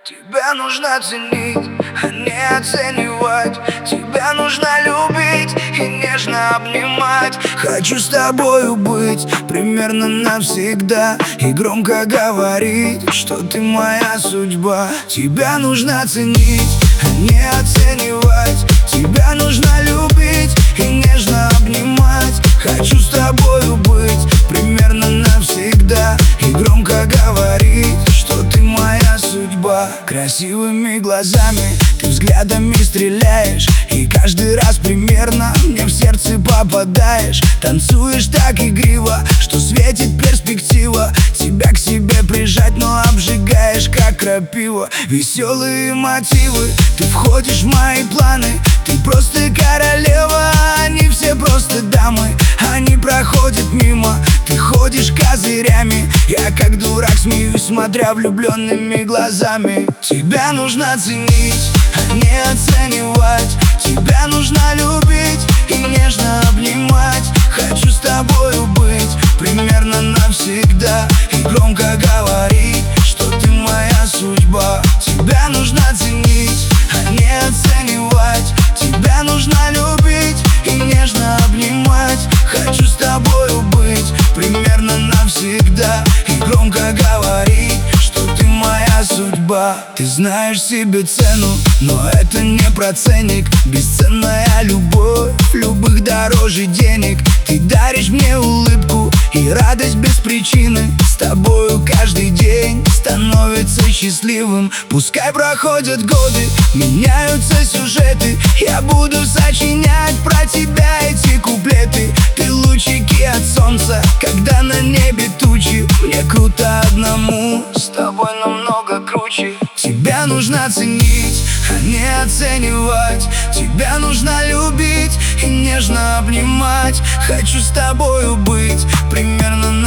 Тебя нужно ценить, а не оценивать. Тебя нужно любить и нежно обнимать. Хочу с тобою быть примерно навсегда и громко говорить, что ты моя судьба. Тебя нужно ценить, а не оценивать. Тебя нужно любить и нежно обнимать. Хочу с тобою быть примерно навсегда и громко говорить, что ты моя судьба. Красивыми глазами ты взглядами стреляешь, и каждый раз примерно мне в сердце попадаешь. Танцуешь так игриво, что светит перспектива тебя к себе прижать, но обжигаешь как крапива. Веселые мотивы, ты входишь в мои планы. Ты просто королева, они все просто дамы. Они проходят мимо, ты ходишь козырями. Я как дурак смеюсь, смотря влюбленными глазами. Тебя нужно ценить, а не оценивать. Тебя нужно любить и нежно обнимать. Хочу с тобою быть примерно навсегда и громко говорить, что ты моя судьба. Тебя нужно ценить, а не оценивать. Тебя нужно любить и нежно обнимать. Хочу с тобою быть примерно навсегда и громко говорить, что ты моя судьба. Ты знаешь себе цену, но это не про ценник. Бесценная любовь, любых дороже денег. Ты даришь мне улыбку и радость без причины. С тобою каждый день становится счастливым. Пускай проходят годы, меняются сюжеты. Я буду сочинять про тебя эти куплеты. Ты лучики от солнца, когда на небе тучи. Мне круто одному, с тобой намного круче. Тебя нужно ценить, а не оценивать. Тебя нужно любить и нежно обнимать. Хочу с тобою быть примерно